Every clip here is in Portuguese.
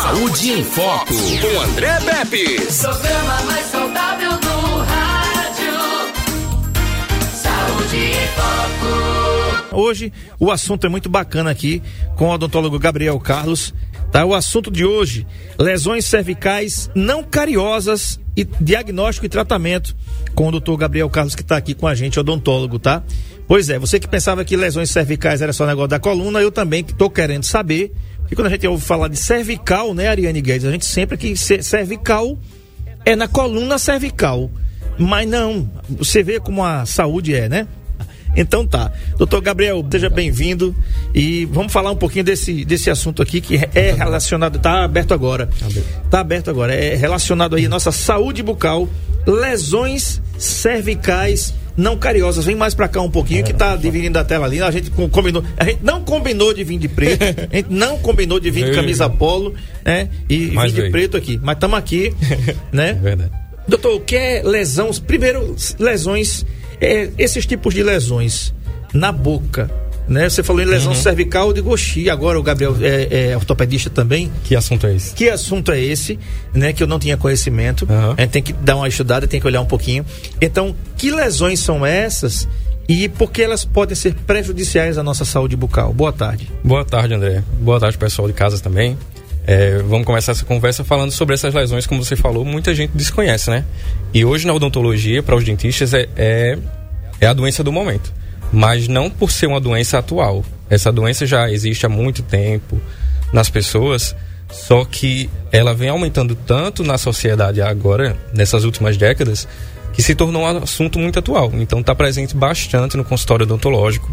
Saúde em Foco, com André Pepe. Programa mais saudável do rádio. Saúde em Foco. Hoje o assunto é muito bacana aqui com o odontólogo Gabriel Carlos. Tá? O assunto de hoje: lesões cervicais não cariosas e diagnóstico e tratamento, com o doutor Gabriel Carlos, que está aqui com a gente, odontólogo, tá? Pois é, você que pensava que lesões cervicais era só negócio da coluna, eu também estou querendo saber. E quando a gente ouve falar de cervical, né, Ariane Guedes, a gente sempre que cervical é na coluna cervical. Mas não, você vê como a saúde é, né? Então tá. Doutor Gabriel, seja bem-vindo. E vamos falar um pouquinho desse assunto aqui que é relacionado, tá aberto agora. Tá aberto agora. É relacionado aí à nossa saúde bucal, lesões cervicais não cariosas. Vem mais pra cá um pouquinho, que tá dividindo a tela ali. A gente não combinou de vir de preto, a gente não combinou de vir de camisa polo, né? E vir de preto aqui. Mas estamos aqui, né? Verdade. Doutor, o que é lesão? Primeiro, lesões, esses tipos de lesões na boca, né? Você falou em lesão cervical, eu digo, oxi, agora o Gabriel é ortopedista também. Que assunto é esse? Que assunto é esse, né? Que eu não tinha conhecimento. A gente tem que dar uma estudada, tem que olhar um pouquinho. Então, que lesões são essas e por que elas podem ser prejudiciais à nossa saúde bucal? Boa tarde. Boa tarde, André. Boa tarde, pessoal de casa também. Vamos começar essa conversa falando sobre essas lesões, como você falou, muita gente desconhece, né? E hoje na odontologia, para os dentistas, é a doença do momento. Mas não por ser uma doença atual. Essa doença já existe há muito tempo nas pessoas, só que ela vem aumentando tanto na sociedade agora, nessas últimas décadas, que se tornou um assunto muito atual. Então está presente bastante no consultório odontológico,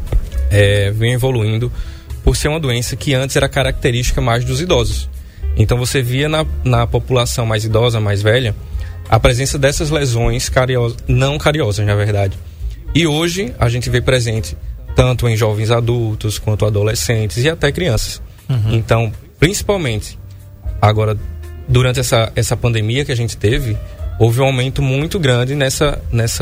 vem evoluindo, por ser uma doença que antes era característica mais dos idosos. Então você via na população mais idosa, mais velha, a presença dessas lesões não cariosas, na verdade. E hoje a gente vê presente tanto em jovens adultos, quanto adolescentes e até crianças. Então, principalmente, agora, durante essa pandemia que a gente teve, houve um aumento muito grande nessa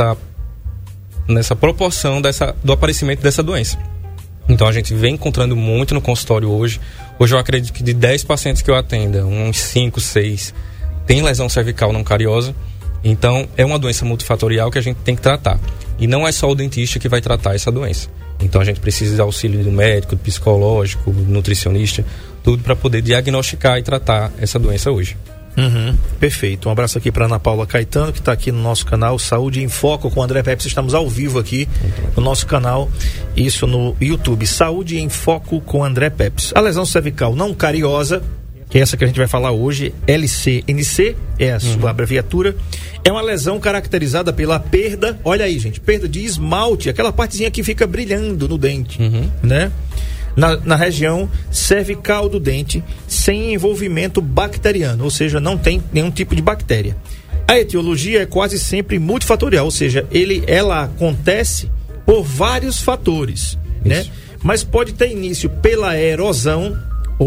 proporção do aparecimento dessa doença. Então a gente vem encontrando muito no consultório hoje. Hoje eu acredito que de 10 pacientes que eu atenda, uns 5, 6 tem lesão cervical não cariosa. Então é uma doença multifatorial que a gente tem que tratar. E não é só o dentista que vai tratar essa doença. Então a gente precisa de auxílio do médico, do psicológico, do nutricionista, tudo para poder diagnosticar e tratar essa doença hoje. Perfeito. Um abraço aqui para Ana Paula Caetano, que está aqui no nosso canal Saúde em Foco com o André Pepe. Estamos ao vivo aqui no nosso canal, isso no YouTube, Saúde em Foco com André Pepe. A lesão cervical não cariosa, que é essa que a gente vai falar hoje, LCNC, é a sua abreviatura, é uma lesão caracterizada pela perda, olha aí, gente, perda de esmalte, aquela partezinha que fica brilhando no dente, né? Na região cervical do dente, sem envolvimento bacteriano, ou seja, não tem nenhum tipo de bactéria. A etiologia é quase sempre multifatorial, ou seja, ela acontece por vários fatores, né? Mas pode ter início pela erosão,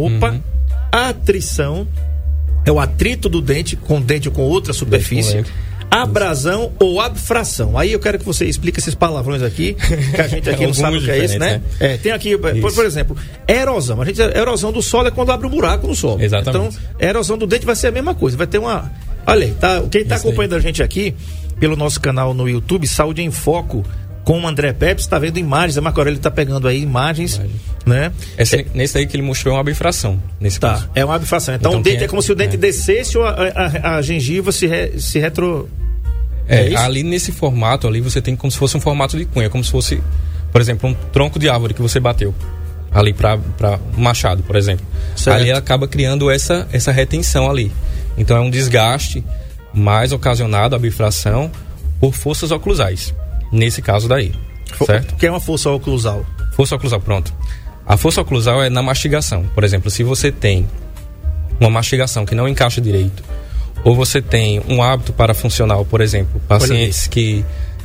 atrição, é o atrito do dente ou com outra superfície, abrasão ou abfração. Aí eu quero que você explique esses palavrões aqui, que a gente aqui não sabe o que é isso, né? Tem aqui, por exemplo, erosão. A erosão do solo é quando abre um buraco no solo. Exatamente. Então, a erosão do dente vai ser a mesma coisa. Vai ter uma... Olha aí, quem está acompanhando a gente aqui pelo nosso canal no YouTube, Saúde em Foco, com o André Pepe, está vendo imagens, a Marco Aurélio está pegando aí imagens, né? Nesse aí que ele mostrou é uma abfração, nesse caso. É uma abfração. Então o dente é como se o dente descesse ou a gengiva se retro... Ali nesse formato ali você tem como se fosse um formato de cunha, como se fosse, por exemplo, um tronco de árvore que você bateu ali para um machado, por exemplo. Certo. Ali acaba criando essa retenção ali. Então é um desgaste mais ocasionado, a bifração, por forças oclusais. Nesse caso daí, certo? O que é uma força oclusal? Força oclusal, pronto. A força oclusal é na mastigação. Por exemplo, se você tem uma mastigação que não encaixa direito, ou você tem um hábito parafuncional, por exemplo, pacientes que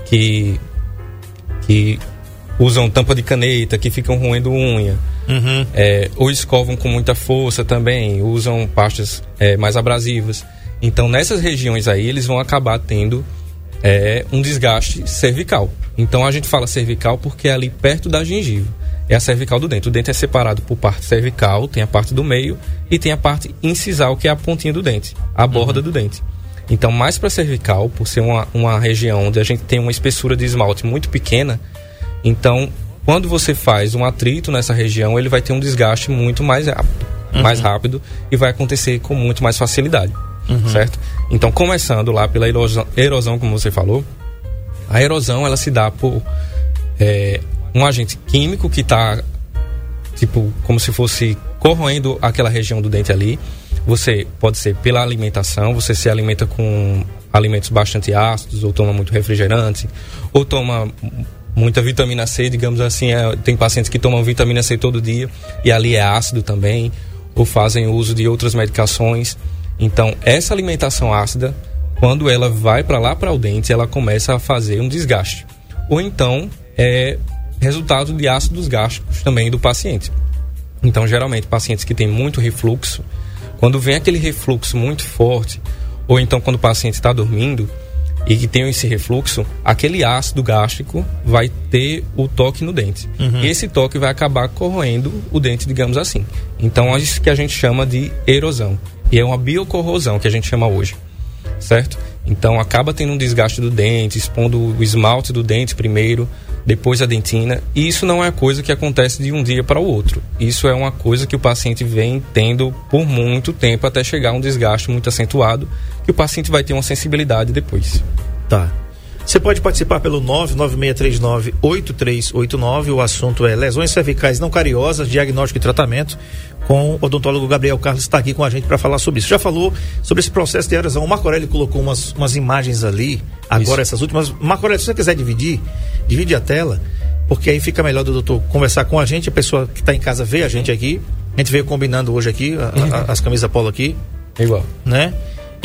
usam tampa de caneta, que ficam roendo unha, ou escovam com muita força também, usam pastas mais abrasivas. Então, nessas regiões aí, eles vão acabar tendo um desgaste cervical. Então, a gente fala cervical porque é ali perto da gengiva. é a cervical do dente. O dente é separado por parte cervical, tem a parte do meio e tem a parte incisal, que é a pontinha do dente, a borda do dente. Então, mais para cervical, por ser uma região onde a gente tem uma espessura de esmalte muito pequena, então, quando você faz um atrito nessa região, ele vai ter um desgaste muito mais rápido e vai acontecer com muito mais facilidade, certo? Então, começando lá pela erosão, como você falou, a erosão, ela se dá por um agente químico que está, tipo, como se fosse corroendo aquela região do dente ali. Você pode ser pela alimentação, você se alimenta com alimentos bastante ácidos, ou toma muito refrigerante, ou toma muita vitamina C, digamos assim. Tem pacientes que tomam vitamina C todo dia e ali é ácido também, ou fazem uso de outras medicações. Então, essa alimentação ácida, quando ela vai para lá para o dente, ela começa a fazer um desgaste. Ou então, é resultado de ácidos gástricos também do paciente. Então, geralmente, pacientes que têm muito refluxo, quando vem aquele refluxo muito forte, ou então quando o paciente está dormindo e que tem esse refluxo, aquele ácido gástrico vai ter o toque no dente. E esse toque vai acabar corroendo o dente, digamos assim. Então, é isso que a gente chama de erosão. E é uma biocorrosão que a gente chama hoje, certo? Então, acaba tendo um desgaste do dente, expondo o esmalte do dente primeiro, depois a dentina. E isso não é coisa que acontece de um dia para o outro. Isso é uma coisa que o paciente vem tendo por muito tempo, até chegar a um desgaste muito acentuado, que o paciente vai ter uma sensibilidade depois. Tá. Você pode participar pelo 99639-8389. O assunto é lesões cervicais não cariosas, diagnóstico e tratamento. Com o odontólogo Gabriel Carlos, está aqui com a gente para falar sobre isso. Já falou sobre esse processo de erosão. O Marco Aurélio colocou umas imagens ali, agora essas últimas. Marco Aurélio, se você quiser divide a tela, porque aí fica melhor do doutor conversar com a gente, a pessoa que está em casa vê a gente aqui. A gente veio combinando hoje aqui, as camisas polo aqui. Igual. Né?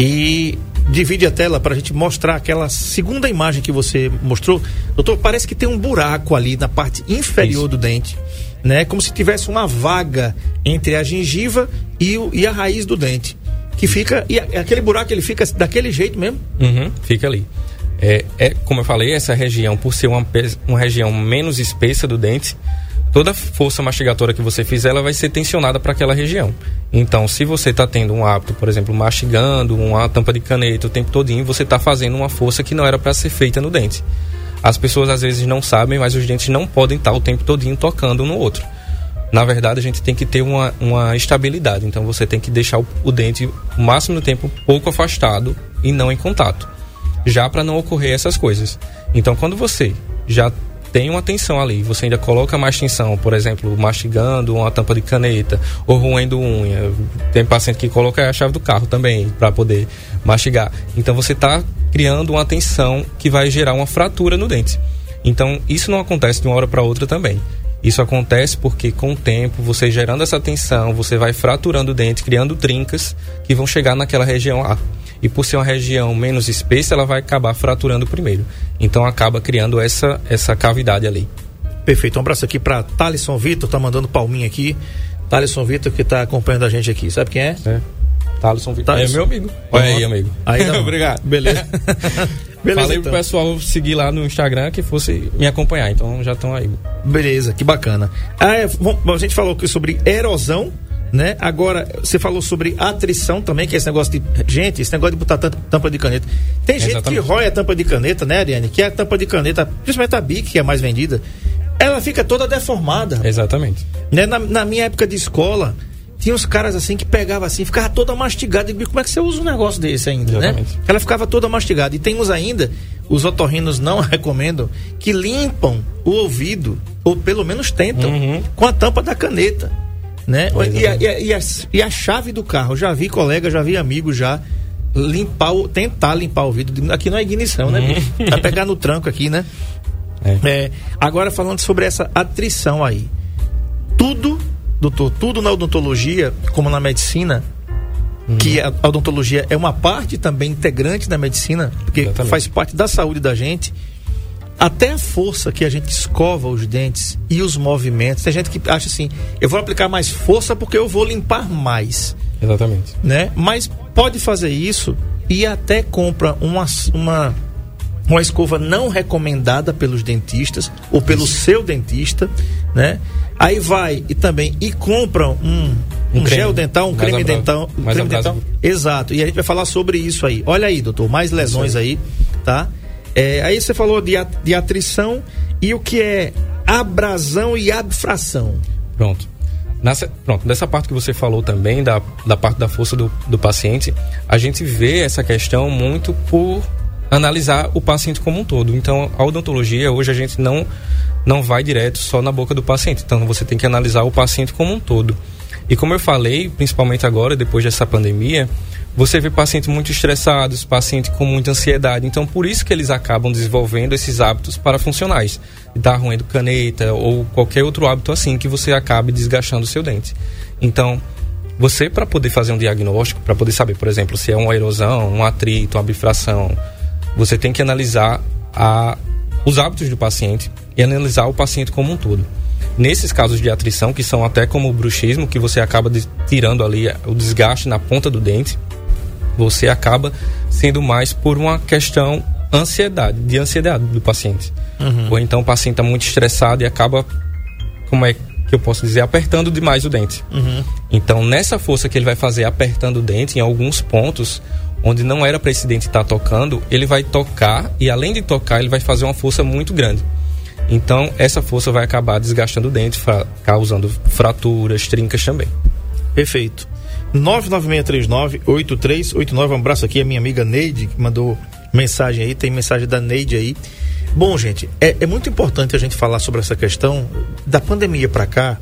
E divide a tela para a gente mostrar aquela segunda imagem que você mostrou. Doutor, parece que tem um buraco ali na parte inferior do dente, né? Como se tivesse uma vaga entre a gengiva e a raiz do dente. Que fica, e aquele buraco, ele fica daquele jeito mesmo? Fica ali. Como eu falei, essa região, por ser uma região menos espessa do dente, toda a força mastigatória que você fizer, ela vai ser tensionada para aquela região. Então, se você está tendo um hábito, por exemplo, mastigando uma tampa de caneta o tempo todinho, você está fazendo uma força que não era para ser feita no dente. As pessoas às vezes não sabem, mas os dentes não podem estar o tempo todinho tocando um no outro. Na verdade, a gente tem que ter uma estabilidade. Então, você tem que deixar o dente o máximo do tempo pouco afastado e não em contato, já para não ocorrer essas coisas. Então, quando você já tem uma tensão ali, você ainda coloca mais tensão, por exemplo, mastigando uma tampa de caneta ou roendo unha. Tem paciente que coloca a chave do carro também para poder mastigar. Então você está criando uma tensão que vai gerar uma fratura no dente. Então isso não acontece de uma hora para outra também. Isso acontece porque com o tempo, você gerando essa tensão, você vai fraturando o dente, criando trincas que vão chegar naquela região lá. E por ser uma região menos espessa, ela vai acabar fraturando primeiro. Então acaba criando essa cavidade ali. Perfeito. Um abraço aqui para Thalisson Vitor, tá mandando palminha aqui. Thalisson Vitor que tá acompanhando a gente aqui. Sabe quem é? Thalisson Vitor. É meu amigo. Olha aí, amigo. Aí, obrigado. Beleza. Beleza. Falei pro pessoal seguir lá no Instagram que fosse me acompanhar. Então já estão aí. Beleza, que bacana. A gente falou aqui sobre erosão, né? Agora, você falou sobre atrição também, que é esse negócio de... Gente, esse negócio de botar tampa de caneta. Tem gente que rói a tampa de caneta, né, Ariane? Que é a tampa de caneta, principalmente a Bic, que é a mais vendida, ela fica toda deformada. Exatamente. Né? Na minha época de escola, tinha uns caras assim que pegavam assim, ficava toda mastigada. E como é que você usa um negócio desse ainda, exatamente, né? Ela ficava toda mastigada. E tem uns ainda, os otorrinos não recomendam, que limpam o ouvido, ou pelo menos tentam, com a tampa da caneta. Né? E a chave do carro, já vi colega, já vi amigo já tentar limpar o ouvido. Aqui não é ignição, né? Vai pegar no tranco aqui, né? Agora falando sobre essa atrição aí, doutor, tudo na odontologia, como na medicina, que a odontologia é uma parte também integrante da medicina, porque exatamente, faz parte da saúde da gente. Até a força que a gente escova os dentes e os movimentos. Tem gente que acha assim, eu vou aplicar mais força porque eu vou limpar mais. Exatamente. Né? Mas pode fazer isso e até compra uma uma escova não recomendada pelos dentistas ou pelo seu dentista, né? Aí vai e compra um gel dental, um creme dental. Exato. E a gente vai falar sobre isso aí. Olha aí, doutor, mais lesões aí, tá? Aí você falou de atrição e o que é abrasão e abfração. Pronto. Dessa parte que você falou também, da parte da força do paciente, a gente vê essa questão muito por analisar o paciente como um todo. Então, a odontologia, hoje a gente não vai direto só na boca do paciente. Então, você tem que analisar o paciente como um todo. E como eu falei, principalmente agora, depois dessa pandemia, você vê pacientes muito estressados, pacientes com muita ansiedade. Então, por isso que eles acabam desenvolvendo esses hábitos parafuncionais. Estar roendo caneta ou qualquer outro hábito assim que você acabe desgastando o seu dente. Então, você, para poder fazer um diagnóstico, para poder saber, por exemplo, se é uma erosão, um atrito, uma bifração, você tem que analisar os hábitos do paciente e analisar o paciente como um todo. Nesses casos de atrição, que são até como o bruxismo, que você acaba tirando ali o desgaste na ponta do dente, você acaba sendo mais por uma questão de ansiedade do paciente. Ou então o paciente está muito estressado e acaba, como é que eu posso dizer, apertando demais o dente. Então, nessa força que ele vai fazer apertando o dente, em alguns pontos onde não era para esse dente estar tocando, ele vai tocar e, além de tocar, ele vai fazer uma força muito grande. Então, essa força vai acabar desgastando o dente, causando fraturas, trincas também. Perfeito. 99639-8389. Um abraço aqui a minha amiga Neide, que mandou mensagem aí. Tem mensagem da Neide aí. Bom, gente, é muito importante a gente falar sobre essa questão da pandemia para cá.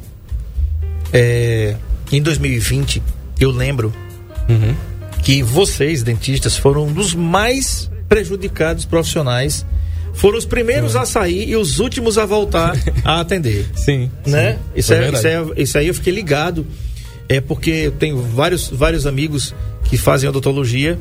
Em 2020, eu lembro que vocês, dentistas, foram um dos mais prejudicados profissionais. Foram os primeiros a sair e os últimos a voltar a atender. Sim. Né? Sim, isso aí eu fiquei ligado. Porque eu tenho vários amigos que fazem odontologia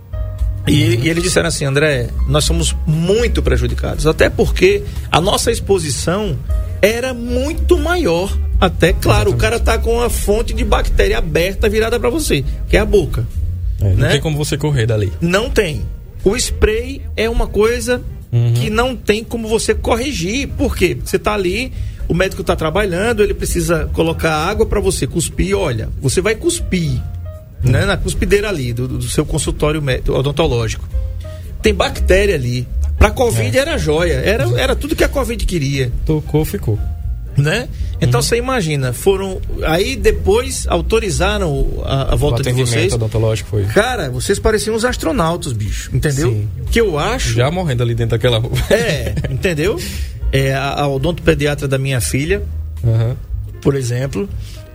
e eles disseram assim: André, nós somos muito prejudicados, até porque a nossa exposição era muito maior. Até, claro, exatamente. O cara tá com a fonte de bactéria aberta, virada para você, que é a boca. Não tem como você correr dali. Não tem. O spray é uma coisa que não tem como você corrigir. Por quê? Você tá ali, o médico está trabalhando, ele precisa colocar água para você cuspir. Olha, você vai cuspir, né, na cuspideira ali do seu consultório odontológico. Tem bactéria ali. Para Covid era joia, era tudo que a Covid queria. Tocou, ficou. Né? Então você imagina, aí depois autorizaram a volta de vocês. Odontológico foi. Cara, vocês pareciam uns astronautas, bicho, entendeu? Sim. Que eu acho. Já morrendo ali dentro daquela roupa. Entendeu? A odontopediatra da minha filha, por exemplo,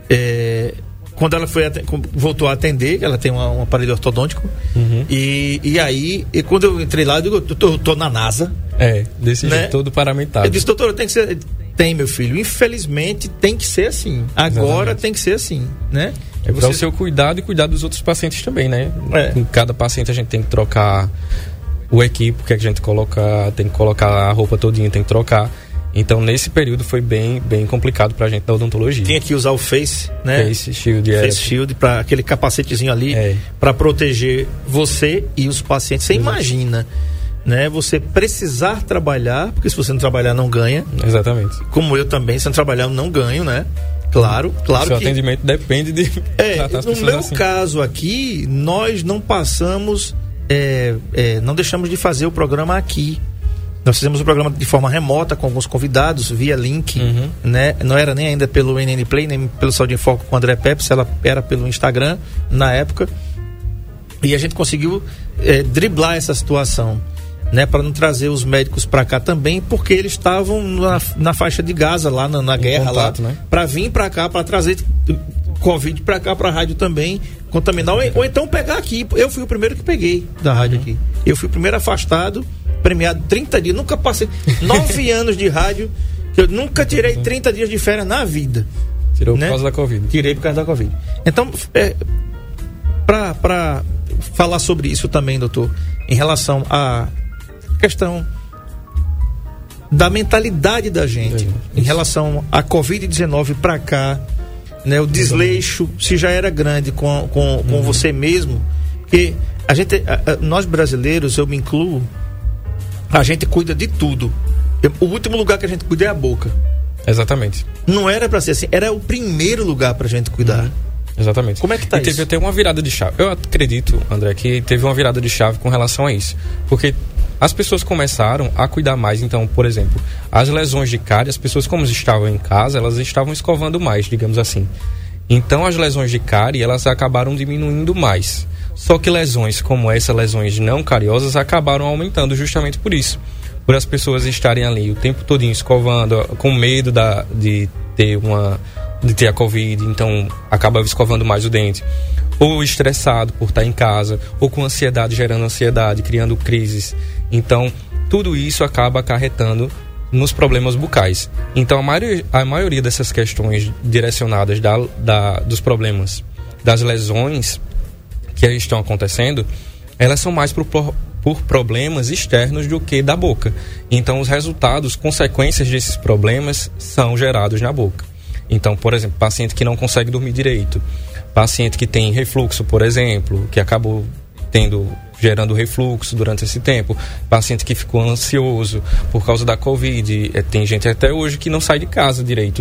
quando ela voltou a atender, ela tem um aparelho ortodôntico, e aí, quando eu entrei lá, eu digo, eu tô na NASA. Desse jeito, todo paramentado. Eu disse, doutor, tem que ser. Tem, meu filho, infelizmente tem que ser assim. Agora exatamente. Tem que ser assim, né? Para o seu cuidado e cuidar dos outros pacientes também, né? Em cada paciente a gente tem que trocar o equipo que a gente coloca, tem que colocar a roupa todinha, tem que trocar. Então, nesse período foi bem complicado pra gente da odontologia. Tinha que usar o Face, né? Face Shield. Face Shield, para aquele capacetezinho ali, para proteger você e os pacientes. Você imagina, né? Você precisar trabalhar, porque se você não trabalhar, não ganha. Exatamente. Como eu também, se não trabalhar, não ganho, né? Claro Seu atendimento depende de tratar as pessoas no meu assim. caso aqui, nós não passamos, não deixamos de fazer o programa aqui. Nós fizemos o programa de forma remota, com alguns convidados, via link, né? Não era nem ainda pelo NN Play, nem pelo Saúde em Foco com o André Pepe, ela era pelo Instagram, na época. E a gente conseguiu driblar essa situação, né? Para não trazer os médicos para cá também, porque eles estavam na faixa de Gaza, lá na guerra, contato, lá, né? Para vir para cá, para trazer Covid para cá, para a rádio também, contaminar, ou então pegar aqui. Eu fui o primeiro que peguei da rádio aqui. Eu fui o primeiro afastado, premiado 30 dias, nunca passei 9 anos de rádio, eu nunca tirei 30 dias de férias na vida. Tirou, né? Por causa da Covid. Tirei por causa da Covid. Então, para falar sobre isso também, doutor, em relação à questão da mentalidade da gente, em relação à Covid-19 para cá, né, o desleixo, se já era grande com você mesmo, porque nós brasileiros, eu me incluo, a gente cuida de tudo. O último lugar que a gente cuida é a boca. Exatamente. Não era pra ser assim, era o primeiro lugar pra gente cuidar. Exatamente. Como é que tá isso? Teve até uma virada de chave. Eu acredito, André, que teve uma virada de chave com relação a isso. Porque as pessoas começaram a cuidar mais. Então, por exemplo, as lesões de cárie, as pessoas como estavam em casa, elas estavam escovando mais, digamos assim. Então, as lesões de cárie, elas acabaram diminuindo mais. Só que lesões como essa, lesões não cariosas, acabaram aumentando justamente por isso. Por as pessoas estarem ali o tempo todinho escovando, com medo de ter a Covid, então acaba escovando mais o dente. Ou estressado por estar em casa, ou com ansiedade, gerando ansiedade, criando crises. Então, tudo isso acaba acarretando nos problemas bucais. Então, a maioria dessas questões direcionadas dos problemas, das lesões que estão acontecendo, elas são mais por problemas externos do que da boca. Então, os resultados, consequências desses problemas são gerados na boca. Então, por exemplo, paciente que não consegue dormir direito, paciente que tem refluxo, por exemplo, que acabou gerando refluxo durante esse tempo, paciente que ficou ansioso por causa da Covid, tem gente até hoje que não sai de casa direito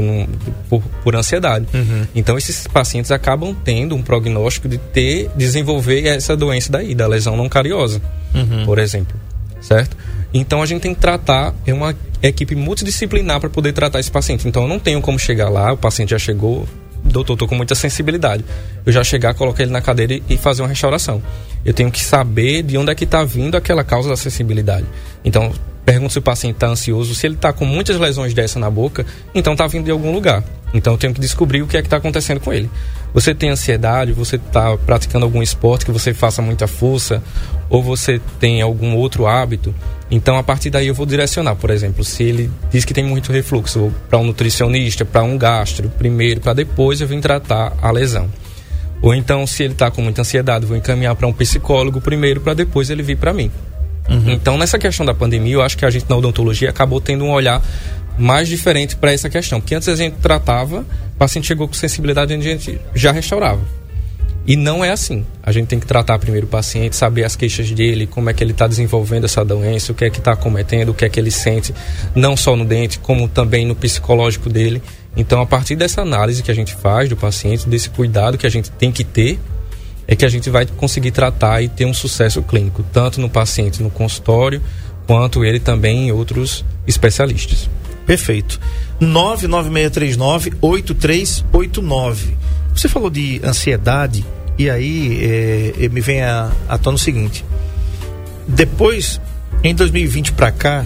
por ansiedade. Então esses pacientes acabam tendo um prognóstico de desenvolver essa doença da lesão não cariosa, por exemplo, certo? Então a gente tem que tratar, é uma equipe multidisciplinar para poder tratar esse paciente. Então eu não tenho como chegar lá, o paciente já chegou, doutor, estou com muita sensibilidade. Eu já chegar, colocar ele na cadeira e fazer uma restauração. Eu tenho que saber de onde é que está vindo aquela causa da sensibilidade. Então, pergunto se o paciente está ansioso. Se ele está com muitas lesões dessa na boca, então está vindo de algum lugar. Então, eu tenho que descobrir o que é que está acontecendo com ele. Você tem ansiedade, você está praticando algum esporte que você faça muita força, ou você tem algum outro hábito. Então, a partir daí eu vou direcionar, por exemplo, se ele diz que tem muito refluxo, vou para um nutricionista, para um gastro primeiro, para depois eu vim tratar a lesão. Ou então, se ele está com muita ansiedade, vou encaminhar para um psicólogo primeiro, para depois ele vir para mim. Então, nessa questão da pandemia, eu acho que a gente na odontologia acabou tendo um olhar mais diferente para essa questão. Porque antes a gente tratava, o paciente chegou com sensibilidade, a gente já restaurava. E não é assim. A gente tem que tratar primeiro o paciente, saber as queixas dele, como é que ele está desenvolvendo essa doença, o que é que está acometendo, o que é que ele sente, não só no dente, como também no psicológico dele. Então, a partir dessa análise que a gente faz do paciente, desse cuidado que a gente tem que ter, é que a gente vai conseguir tratar e ter um sucesso clínico, tanto no paciente no consultório, quanto ele também em outros especialistas. Perfeito. 99639-8389. Você falou de ansiedade, e aí me vem à tona o seguinte. Depois, em 2020 para cá,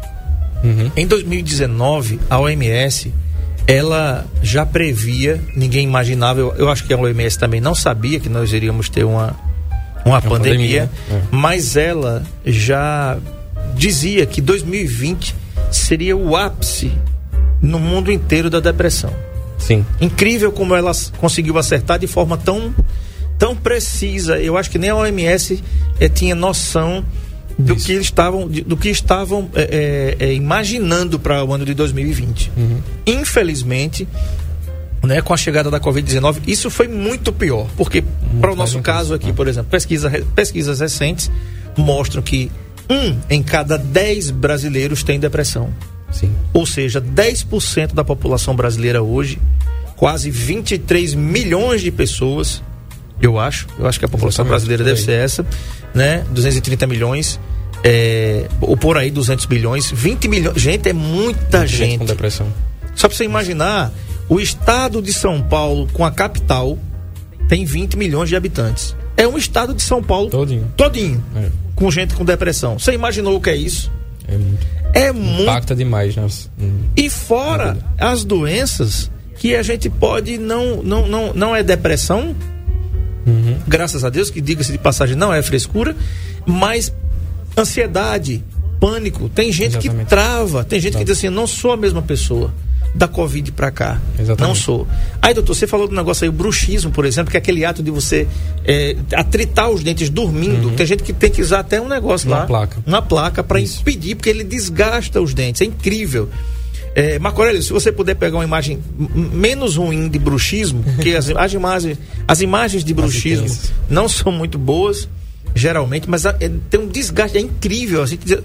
em 2019, a OMS, ela já previa, ninguém imaginava, eu acho que a OMS também não sabia que nós iríamos ter uma pandemia, mas ela já dizia que 2020 seria o ápice no mundo inteiro da depressão. Sim. Incrível como ela conseguiu acertar de forma tão precisa. Eu acho que nem a OMS tinha noção do que estavam imaginando para o ano de 2020. Infelizmente, né, com a chegada da Covid-19, isso foi muito pior, porque para o nosso caso aqui, por exemplo, pesquisas recentes mostram que 1 em cada 10 brasileiros tem depressão. Sim. Ou seja, 10% da população brasileira hoje, quase 23 milhões de pessoas, eu acho que a população brasileira deve ser essa, né? 230 milhões, ou por aí 200 milhões, 20 milhões, gente, é muita gente com depressão. Só para você imaginar, o estado de São Paulo, com a capital, tem 20 milhões de habitantes. É um estado de São Paulo todinho. Com gente com depressão. Você imaginou o que é isso? É muito. Impacta demais, né? E fora as doenças que a gente pode não é depressão, graças a Deus, que diga-se de passagem, não é frescura, mas ansiedade, pânico. Tem gente que trava, tem gente que diz assim, não sou a mesma pessoa da Covid pra cá. Não sou. Aí, doutor, você falou do negócio aí, o bruxismo, por exemplo, que é aquele ato de você atritar os dentes dormindo. Tem gente que tem que usar até um negócio uma placa para impedir, porque ele desgasta os dentes. É incrível. Marco Aurélio, se você puder pegar uma imagem menos ruim de bruxismo, porque as imagens de bruxismo não são muito boas, geralmente, mas tem um desgaste, é incrível.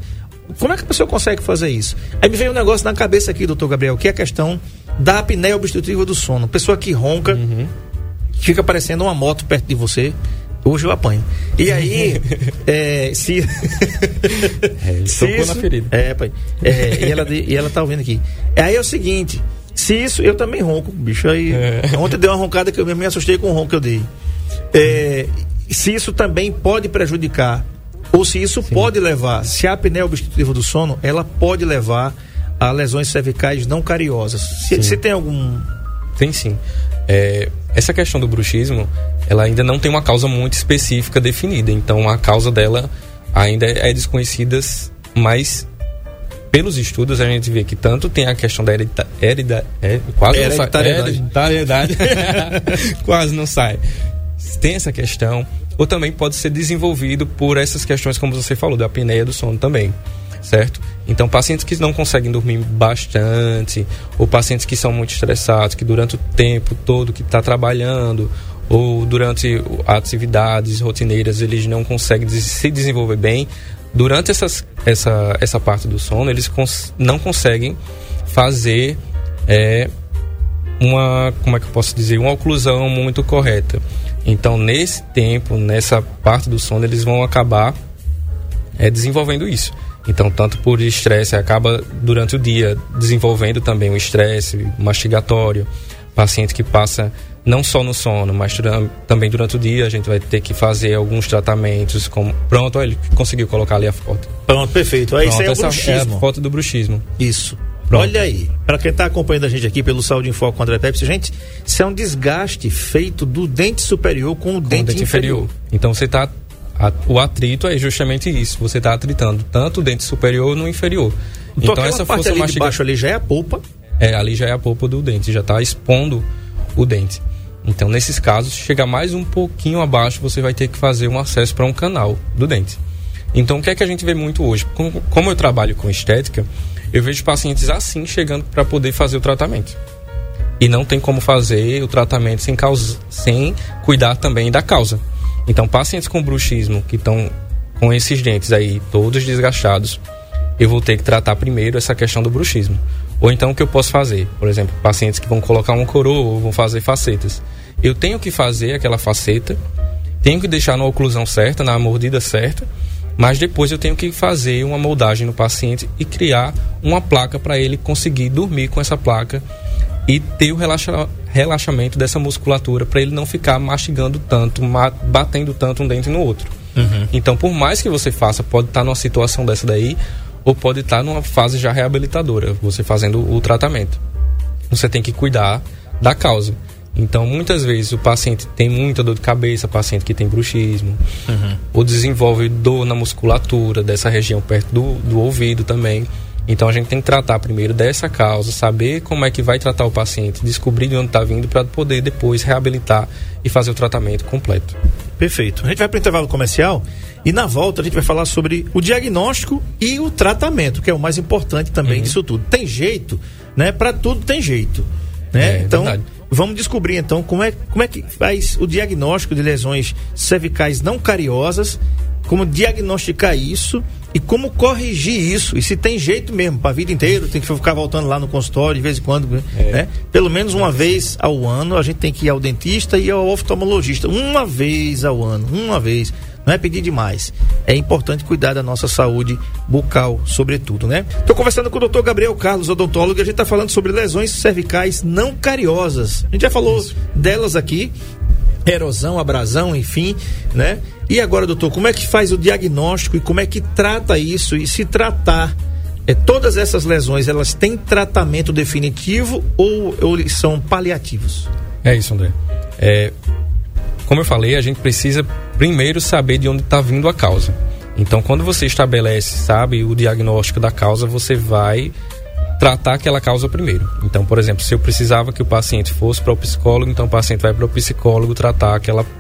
como é que a pessoa consegue fazer isso? Aí me veio um negócio na cabeça aqui, doutor Gabriel, que é a questão da apneia obstrutiva do sono. Pessoa que ronca, fica parecendo uma moto perto de você. Hoje eu apanho. E aí, se tocou na ferida. Pai. E ela tá ouvindo aqui. Aí é o seguinte, se isso, eu também ronco, bicho. Aí, ontem deu uma roncada que eu mesmo me assustei com o ronco que eu dei. Se isso também pode prejudicar, ou se isso pode levar, se a apneia obstrutiva do sono, ela pode levar a lesões cervicais não cariosas. Se tem algum... Tem sim. Essa questão do bruxismo, ela ainda não tem uma causa muito específica definida, então a causa dela ainda é desconhecida, mas pelos estudos a gente vê que tanto tem a questão da hereditariedade, quase não sai, tem essa questão, ou também pode ser desenvolvido por essas questões, como você falou, da apneia do sono também, certo? Então, pacientes que não conseguem dormir bastante, ou pacientes que são muito estressados, que durante o tempo todo que está trabalhando, ou durante atividades rotineiras, eles não conseguem se desenvolver bem, durante essa parte do sono, eles não conseguem fazer como é que eu posso dizer, uma oclusão muito correta. Então, nesse tempo, nessa parte do sono, eles vão acabar desenvolvendo isso. Então, tanto por estresse, acaba durante o dia desenvolvendo também o estresse mastigatório. Paciente que passa não só no sono, mas também durante o dia, a gente vai ter que fazer alguns tratamentos. Pronto, ele conseguiu colocar ali a foto. Pronto, perfeito. Aí isso aí é o bruxismo. É a foto do bruxismo. Isso. Pronto. Olha aí, para quem está acompanhando a gente aqui pelo Saúde em Foco com o André Pepe, gente, isso é um desgaste feito do dente superior com o dente inferior. Então você está... O atrito é justamente isso. Você está atritando tanto o dente superior no inferior. Então essa parte ali de baixo ali já é a polpa. Ali já é a polpa do dente, já está expondo o dente. Então, nesses casos, chegar mais um pouquinho abaixo, você vai ter que fazer um acesso para um canal do dente. Então, o que é que a gente vê muito hoje? Como eu trabalho com estética, eu vejo pacientes assim chegando para poder fazer o tratamento. E não tem como fazer o tratamento sem cuidar também da causa. Então, pacientes com bruxismo que estão com esses dentes aí todos desgastados, eu vou ter que tratar primeiro essa questão do bruxismo. Ou então o que eu posso fazer? Por exemplo, pacientes que vão colocar uma coroa ou vão fazer facetas. Eu tenho que fazer aquela faceta, tenho que deixar na oclusão certa, na mordida certa, mas depois eu tenho que fazer uma moldagem no paciente e criar uma placa para ele conseguir dormir com essa placa e ter o relaxamento dessa musculatura para ele não ficar mastigando tanto, batendo tanto um dente no outro. Então, por mais que você faça, pode estar numa situação dessa daí, ou pode estar numa fase já reabilitadora, você fazendo o tratamento. Você tem que cuidar da causa. Então, muitas vezes o paciente tem muita dor de cabeça, paciente que tem bruxismo, ou desenvolve dor na musculatura dessa região perto do ouvido também. Então, a gente tem que tratar primeiro dessa causa, saber como é que vai tratar o paciente, descobrir de onde está vindo para poder depois reabilitar e fazer o tratamento completo. Perfeito. A gente vai para o intervalo comercial e na volta a gente vai falar sobre o diagnóstico e o tratamento, que é o mais importante também disso tudo. Tem jeito, né? Para tudo tem jeito, né? Então, verdade. Vamos descobrir então como é que faz o diagnóstico de lesões cervicais não cariosas, como diagnosticar isso e como corrigir isso, e se tem jeito mesmo, para a vida inteira, tem que ficar voltando lá no consultório de vez em quando, né? Pelo menos uma vez ao ano a gente tem que ir ao dentista e ao oftalmologista, uma vez ao ano, não é pedir demais, é importante cuidar da nossa saúde bucal, sobretudo, né? Estou conversando com o Dr. Gabriel Carlos, odontólogo, e a gente está falando sobre lesões cervicais não cariosas, a gente já falou delas aqui, erosão, abrasão, enfim, né? E agora, doutor, como é que faz o diagnóstico e como é que trata isso? E se tratar, todas essas lesões, elas têm tratamento definitivo ou são paliativos? É isso, André. Como eu falei, a gente precisa primeiro saber de onde está vindo a causa. Então, quando você estabelece, sabe, o diagnóstico da causa, você vai tratar aquela causa primeiro. Então, por exemplo, se eu precisava que o paciente fosse para o psicólogo, então o paciente vai para o psicólogo tratar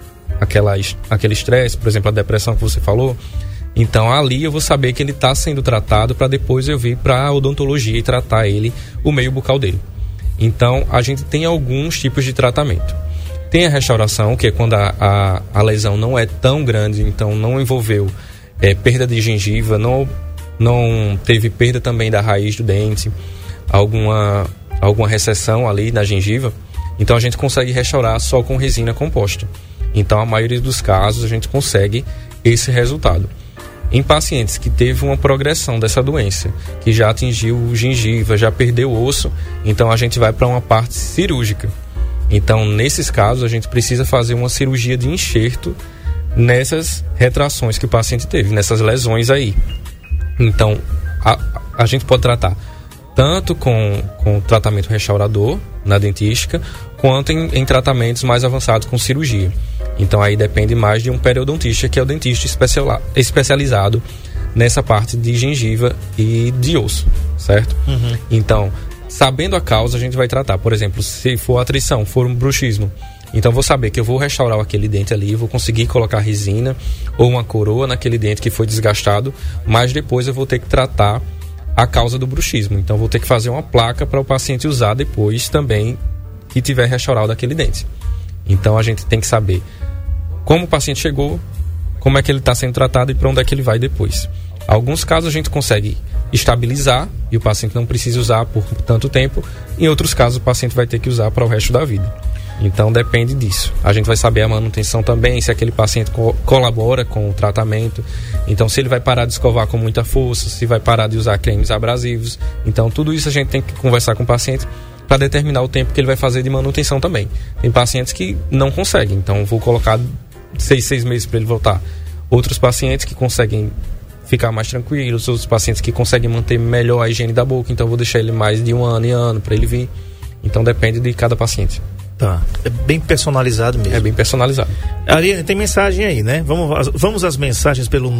aquele estresse, por exemplo, a depressão que você falou. Então, ali eu vou saber que ele está sendo tratado para depois eu vir para a odontologia e tratar o meio bucal dele. Então, a gente tem alguns tipos de tratamento. Tem a restauração, que é quando a lesão não é tão grande, então não envolveu perda de gengiva, não não teve perda também da raiz do dente, alguma recessão ali na gengiva, então a gente consegue restaurar só com resina composta. Então a maioria dos casos a gente consegue esse resultado. Em pacientes que teve uma progressão dessa doença, que já atingiu gengiva, já perdeu o osso, então a gente vai para uma parte cirúrgica. Então nesses casos a gente precisa fazer uma cirurgia de enxerto nessas retrações que o paciente teve, nessas lesões aí. Então a gente pode tratar tanto com tratamento restaurador na dentística, quanto em tratamentos mais avançados com cirurgia. Então aí depende mais de um periodontista, que é o dentista especializado nessa parte de gengiva e de osso, certo? Uhum. Então, sabendo a causa, a gente vai tratar. Por exemplo, se for atrição, for um bruxismo, então vou saber que eu vou restaurar aquele dente ali, vou conseguir colocar resina ou uma coroa naquele dente que foi desgastado, mas depois eu vou ter que tratar a causa do bruxismo. Então vou ter que fazer uma placa para o paciente usar depois também que tiver restaurado aquele dente. Então a gente tem que saber como o paciente chegou, como é que ele está sendo tratado e para onde é que ele vai depois. Alguns casos a gente consegue estabilizar e o paciente não precisa usar por tanto tempo. Em outros casos o paciente vai ter que usar para o resto da vida. Então depende disso. A gente vai saber a manutenção também, se aquele paciente colabora com o tratamento. Então se ele vai parar de escovar com muita força, se vai parar de usar cremes abrasivos. Então tudo isso a gente tem que conversar com o paciente para determinar o tempo que ele vai fazer de manutenção também. Tem pacientes que não conseguem, então vou colocar 6 meses para ele voltar. Outros pacientes que conseguem ficar mais tranquilos, outros pacientes que conseguem manter melhor a higiene da boca, então vou deixar ele mais de 1 ano em ano para ele vir. Então depende de cada paciente. Tá, é bem personalizado mesmo. É bem personalizado. Ariane, tem mensagem aí, né? Vamos às mensagens pelo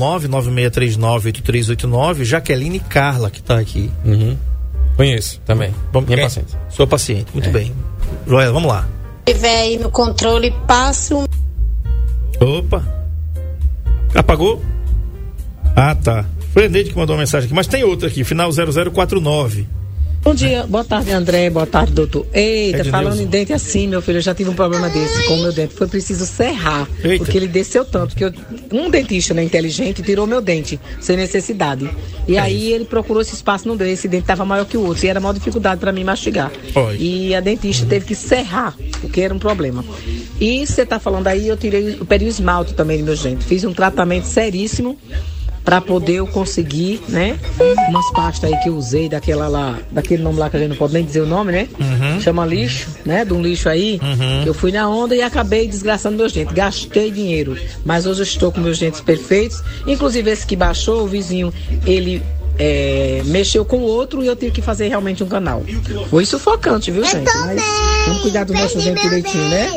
996398389. Jaqueline Carla, que tá aqui. Uhum. Conheço também. Minha paciente. Sua paciente, muito bem. Joel, vamos lá. Se tiver aí no controle, passe um. Opa! Apagou? Ah, tá. Foi a Neide que mandou uma mensagem aqui, mas tem outra aqui, final 0049. Bom dia, boa tarde, André, boa tarde, doutor. Eita, falando em dente assim, meu filho, eu já tive um problema desse com o meu dente. Foi preciso serrar, porque ele desceu tanto, que um dentista, né, inteligente, tirou meu dente, sem necessidade. E aí ele procurou esse espaço, não deu, esse dente estava maior que o outro, e era maior dificuldade para mim mastigar. E a dentista teve que serrar, porque era um problema. E você tá falando aí, eu perdi o esmalte também do meu dente. Fiz um tratamento seríssimo para poder eu conseguir, né, umas pastas aí que eu usei daquele nome lá que a gente não pode nem dizer o nome, né? Uhum. Chama lixo, né? De um lixo aí, que eu fui na onda e acabei desgraçando meus dentes. Gastei dinheiro, mas hoje eu estou com meus dentes perfeitos. Inclusive esse que baixou, o vizinho, ele mexeu com o outro e eu tive que fazer realmente um canal. Foi sufocante, viu, gente? Mas vamos cuidar dos nossos dentes direitinho, né?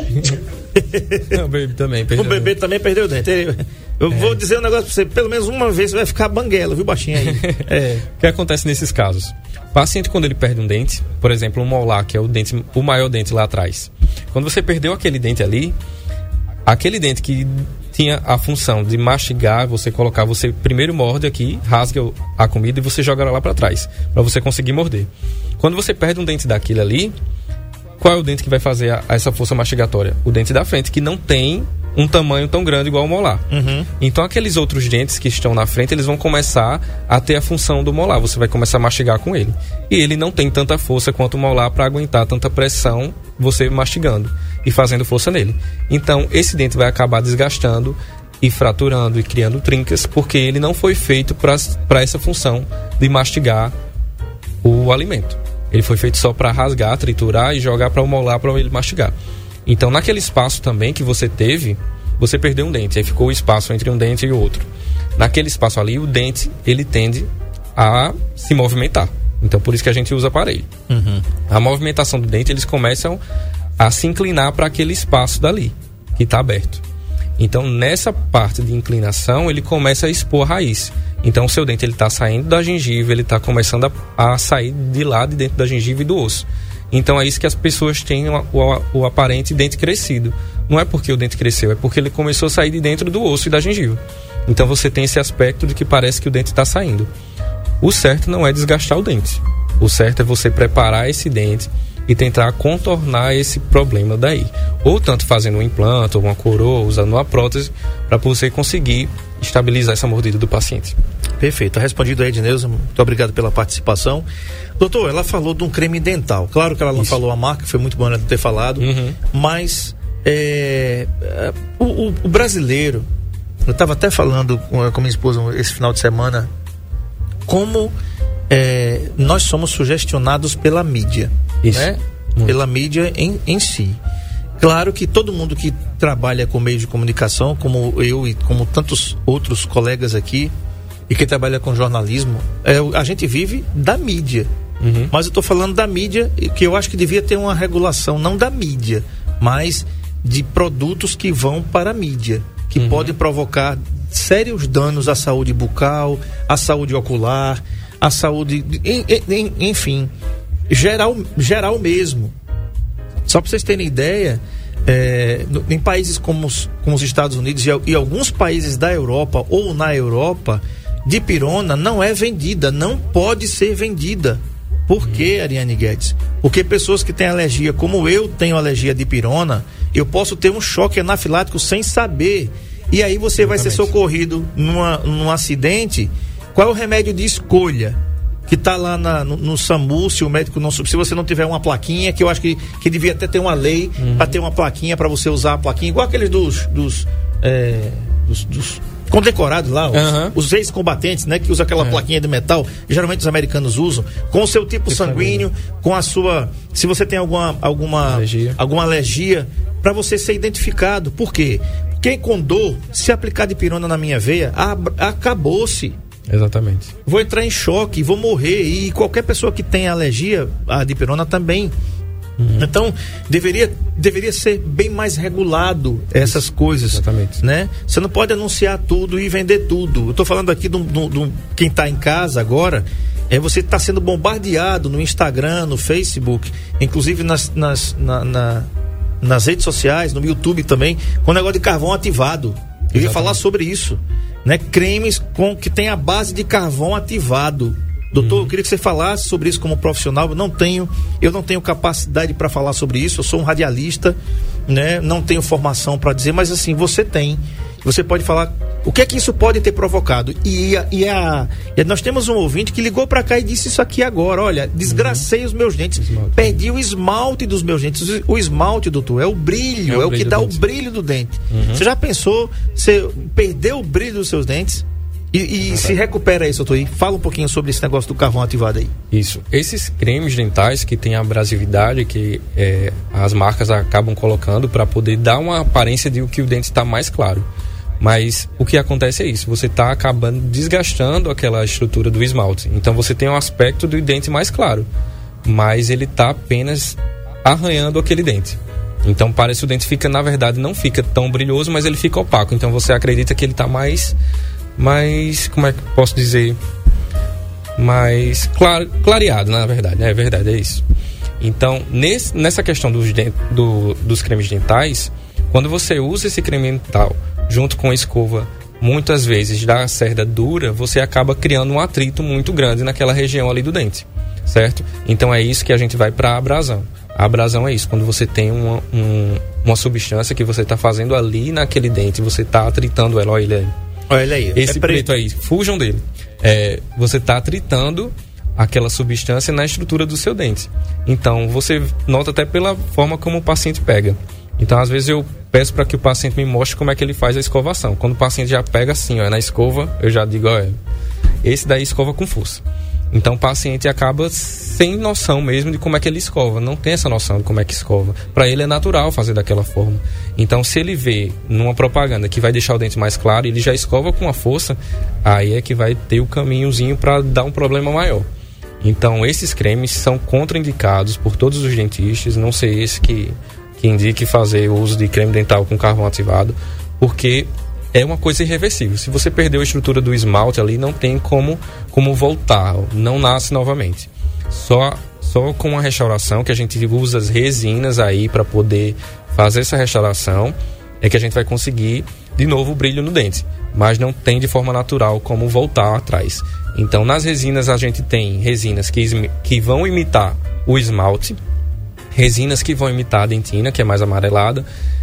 O bebê também perdeu. O bebê também perdeu o dente. Eu vou dizer um negócio pra você, pelo menos uma vez você vai ficar banguela, viu, baixinho aí? O que acontece nesses casos? O paciente, quando ele perde um dente, por exemplo, um molar, que é o maior dente lá atrás. Quando você perdeu aquele dente ali, aquele dente que tinha a função de mastigar, você primeiro morde aqui, rasga a comida e você joga ela lá pra trás, pra você conseguir morder. Quando você perde um dente daquele ali, qual é o dente que vai fazer essa força mastigatória? O dente da frente, que não tem um tamanho tão grande igual o molar. Uhum. Então aqueles outros dentes que estão na frente, eles vão começar a ter a função do molar. Você vai começar a mastigar com ele. E ele não tem tanta força quanto o molar para aguentar tanta pressão, você mastigando e fazendo força nele. Então esse dente vai acabar desgastando e fraturando e criando trincas, porque ele não foi feito para essa função de mastigar o alimento. Ele foi feito só para rasgar, triturar e jogar para o molar para ele mastigar. Então, naquele espaço também que você teve, você perdeu um dente. Aí ficou o espaço entre um dente e o outro. Naquele espaço ali, o dente, ele tende a se movimentar. Então, por isso que a gente usa aparelho. Uhum. A movimentação do dente, eles começam a se inclinar para aquele espaço dali, que está aberto. Então, nessa parte de inclinação, ele começa a expor a raiz. Então, o seu dente está saindo da gengiva, ele está começando a sair de lá, de dentro da gengiva e do osso. Então, é isso que as pessoas têm o aparente dente crescido. Não é porque o dente cresceu, é porque ele começou a sair de dentro do osso e da gengiva. Então, você tem esse aspecto de que parece que o dente está saindo. O certo não é desgastar o dente. O certo é você preparar esse dente e tentar contornar esse problema daí. Ou tanto fazendo um implante, ou uma coroa, usando uma prótese, para você conseguir estabilizar essa mordida do paciente. Perfeito, tá respondido aí, Edneuza, muito obrigado pela participação. Doutor, ela falou de um creme dental, claro que ela não falou a marca, foi muito bom ela ter falado, mas o brasileiro, eu estava até falando com minha esposa esse final de semana, como nós somos sugestionados pela mídia, né? Pela mídia em si. Claro que todo mundo que trabalha com meio de comunicação, como eu e como tantos outros colegas aqui, e que trabalha com jornalismo, a gente vive da mídia. Mas eu estou falando da mídia, que eu acho que devia ter uma regulação, não da mídia, mas de produtos que vão para a mídia, que podem provocar sérios danos à saúde bucal, à saúde ocular, à saúde, enfim, geral mesmo. Só para vocês terem ideia, em países como os Estados Unidos e alguns países da Europa ou na Europa, dipirona não é vendida, não pode ser vendida. Por quê, Ariane Guedes? Porque pessoas que têm alergia, como eu tenho alergia a dipirona, eu posso ter um choque anafilático sem saber. E aí você vai ser socorrido num acidente. Qual é o remédio de escolha? Que está lá no SAMU, se o médico não... Se você não tiver uma plaquinha, que eu acho que devia até ter uma lei para ter uma plaquinha, para você usar a plaquinha, igual aqueles dos condecorados lá, os ex-combatentes, né, que usam aquela plaquinha de metal, geralmente os americanos usam, com o seu tipo sanguíneo, com a sua... Se você tem alguma alergia, para você ser identificado. Por quê? Quem com dor, se aplicar dipirona na minha veia, acabou-se. Exatamente. Vou entrar em choque, vou morrer. E qualquer pessoa que tenha alergia à dipirona também. Então, deveria ser bem mais regulado essas coisas. Exatamente. Né? Você não pode anunciar tudo e vender tudo. Eu estou falando aqui de quem está em casa agora. Você está sendo bombardeado no Instagram, no Facebook, inclusive nas redes sociais, no YouTube também, com o negócio de carvão ativado. Eu ia falar sobre isso. Né? Cremes que tem a base de carvão ativado. Doutor, eu queria que você falasse sobre isso como profissional. Eu não tenho capacidade para falar sobre isso. Eu sou um radialista, né? Não tenho formação para dizer, mas assim, você tem. Você pode falar o que é que isso pode ter provocado. E nós temos um ouvinte que ligou para cá e disse isso aqui agora. Olha, desgracei os meus dentes, perdi o esmalte dos meus dentes. O esmalte, doutor, é o brilho, é o que dá o brilho do dente. Você já pensou, você perdeu o brilho dos seus dentes? E se recupera isso, doutor? E fala um pouquinho sobre esse negócio do carvão ativado aí. Isso. Esses cremes dentais que tem a abrasividade, que as marcas acabam colocando para poder dar uma aparência de que o dente está mais claro. Mas o que acontece é isso, você está acabando desgastando aquela estrutura do esmalte. Então você tem um aspecto do dente mais claro, mas ele está apenas arranhando aquele dente. Então parece que o dente fica, na verdade, não fica tão brilhoso, mas ele fica opaco. Então você acredita que ele está mais, como é que posso dizer, mais clareado, na verdade, né? É verdade, é isso. Então, nessa questão dos cremes dentais, quando você usa esse creme dental junto com a escova, muitas vezes da cerda dura, você acaba criando um atrito muito grande naquela região ali do dente, certo? Então é isso que a gente vai para a abrasão. A abrasão é isso, quando você tem uma substância que você está fazendo ali naquele dente, você está atritando ela, olha ele aí. Esse preto aí, fujam dele. Você está atritando aquela substância na estrutura do seu dente. Então você nota até pela forma como o paciente pega. Então às vezes eu peço para que o paciente me mostre como é que ele faz a escovação. Quando o paciente já pega assim, na escova, eu já digo, esse daí escova com força. Então o paciente acaba sem noção mesmo de como é que ele escova, não tem essa noção de como é que escova. Para ele é natural fazer daquela forma. Então se ele vê numa propaganda que vai deixar o dente mais claro, ele já escova com a força, aí é que vai ter o caminhozinho para dar um problema maior. Então esses cremes são contraindicados por todos os dentistas, não sei esse que indique fazer o uso de creme dental com carvão ativado, porque é uma coisa irreversível. Se você perdeu a estrutura do esmalte ali, não tem como voltar, não nasce novamente. Só com a restauração, que a gente usa as resinas aí para poder fazer essa restauração, é que a gente vai conseguir de novo o brilho no dente. Mas não tem de forma natural como voltar atrás. Então nas resinas a gente tem resinas que vão imitar o esmalte, resinas que vão imitar a dentina, que é mais amarelada,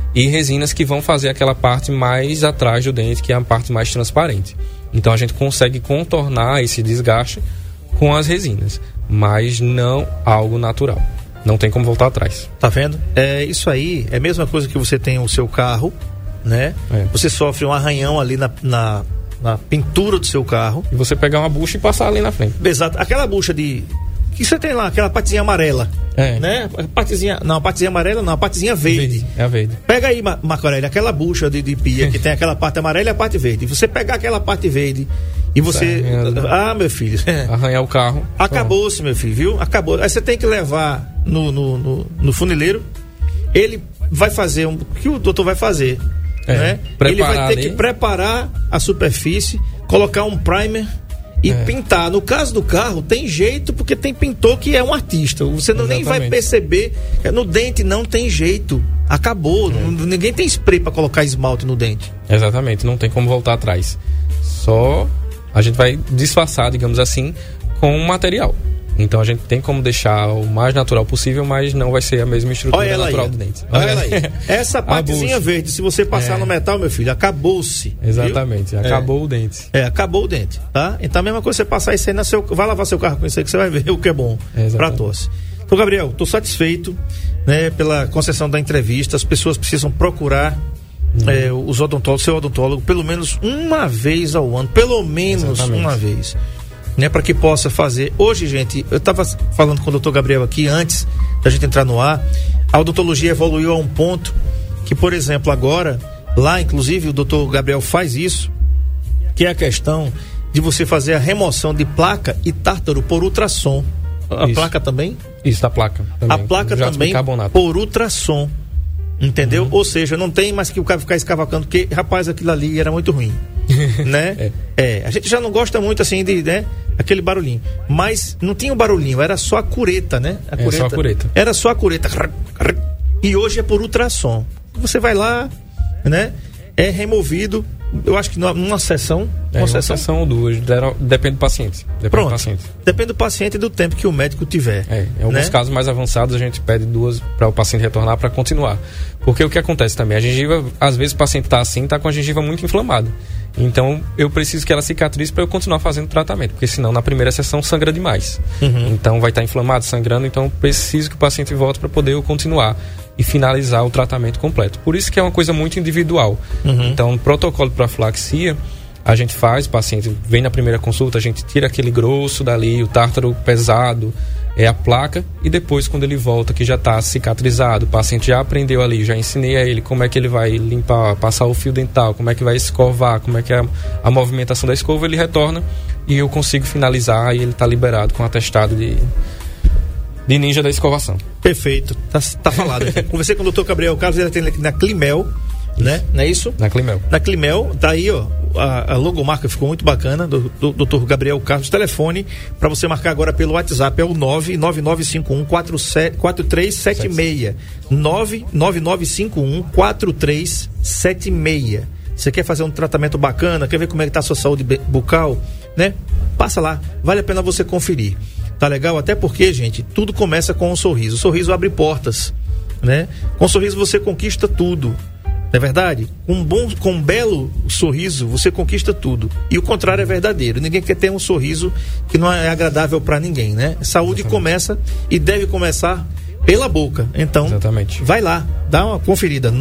e resinas que vão fazer aquela parte mais atrás do dente, que é a parte mais transparente. Então a gente consegue contornar esse desgaste com as resinas, mas não algo natural. Não tem como voltar atrás. Tá vendo? Isso aí é a mesma coisa que você tem o seu carro, né? Você sofre um arranhão ali na pintura do seu carro. E você pegar uma bucha e passar ali na frente. Exato. Aquela bucha que você tem lá, aquela partezinha amarela. Né? A partezinha amarela não, a partezinha verde. É a verde. Pega aí, Marco Aurélio, aquela bucha de pia que tem aquela parte amarela e a parte verde. Você pegar aquela parte verde e você... meu filho. Arranhar o carro. Acabou-se, meu filho, viu? Acabou. Aí você tem que levar no funileiro. Ele vai fazer o que o doutor vai fazer. Né? Ele vai ter que preparar a superfície, colocar um primer e pintar. No caso do carro, tem jeito, porque tem pintor que é um artista. Você nem vai perceber. No dente não tem jeito. Acabou. Ninguém tem spray para colocar esmalte no dente. Exatamente, não tem como voltar atrás. Só a gente vai disfarçar, digamos assim, com o material. Então a gente tem como deixar o mais natural possível, mas não vai ser a mesma estrutura natural do dente. Olha ela aí. Essa partezinha verde, se você passar no metal, meu filho, acabou-se. Exatamente, viu? Acabou o dente. Acabou o dente, tá? Então a mesma coisa você passar isso aí vai lavar seu carro com isso aí que você vai ver o que é bom pra tosse. Então, Gabriel, tô satisfeito, né, pela concessão da entrevista. As pessoas precisam procurar os odontólogos, seu odontólogo, pelo menos uma vez ao ano, pelo menos uma vez. Né, para que possa fazer. Hoje, gente, eu estava falando com o doutor Gabriel aqui antes da gente entrar no ar. A odontologia evoluiu a um ponto que, por exemplo, agora, lá inclusive o doutor Gabriel faz isso, que é a questão de você fazer a remoção de placa e tártaro por ultrassom. A placa também? Isso, a placa também. A placa também por ultrassom. Entendeu? Ou seja, não tem mais que o cara ficar escavacando, porque, rapaz, aquilo ali era muito ruim. Né? A gente já não gosta muito assim de, né, aquele barulhinho. Mas não tinha o barulhinho, era só a cureta, né? Só a cureta. Era só a cureta. E hoje é por ultrassom. Você vai lá, né? É removido. Eu acho que numa sessão. Uma sessão ou duas, depende do paciente. Depende do paciente e do tempo que o médico tiver. Em alguns casos mais avançados, a gente pede 2 para o paciente retornar para continuar. Porque o que acontece também, a gengiva, às vezes o paciente está com a gengiva muito inflamada. Então, eu preciso que ela cicatrize para eu continuar fazendo o tratamento, porque senão na primeira sessão sangra demais. Então, vai estar inflamado, sangrando, então eu preciso que o paciente volte para poder eu continuar e finalizar o tratamento completo. Por isso que é uma coisa muito individual. Então, no protocolo de profilaxia, a gente faz, o paciente vem na primeira consulta, a gente tira aquele grosso dali, o tártaro pesado, a placa, e depois quando ele volta, que já está cicatrizado, o paciente já aprendeu ali, já ensinei a ele como é que ele vai limpar, passar o fio dental, como é que vai escovar, como é que é a movimentação da escova, ele retorna e eu consigo finalizar e ele está liberado com atestado de ninja da escovação. Perfeito, tá falado. Conversei com o doutor Gabriel Carlos, ele tem na Climel, né? Não é isso? Na Climel. Na Climel, tá aí, ó. A logomarca ficou muito bacana, do Dr. Gabriel Carlos. Telefone para você marcar agora pelo WhatsApp é o 99951-4376. 99951-4376. Você quer fazer um tratamento bacana, quer ver como é que tá a sua saúde bucal, né? Passa lá, vale a pena você conferir. Tá legal? Até porque, gente, tudo começa com um sorriso. O sorriso abre portas, né? Com um sorriso você conquista tudo. Não é verdade? Com um belo sorriso, você conquista tudo. E o contrário é verdadeiro. Ninguém quer ter um sorriso que não é agradável para ninguém, né? Saúde começa e deve começar pela boca. Então, vai lá, dá uma conferida.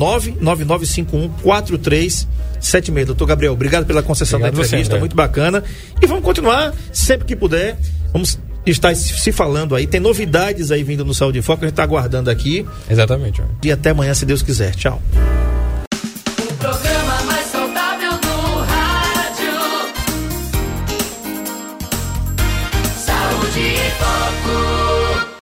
99951-4376. Doutor Gabriel, obrigado pela concessão da entrevista, muito bacana. E vamos continuar sempre que puder. Vamos estar se falando aí. Tem novidades aí vindo no Saúde em Foco, a gente está aguardando aqui. Exatamente. E até amanhã, se Deus quiser. Tchau.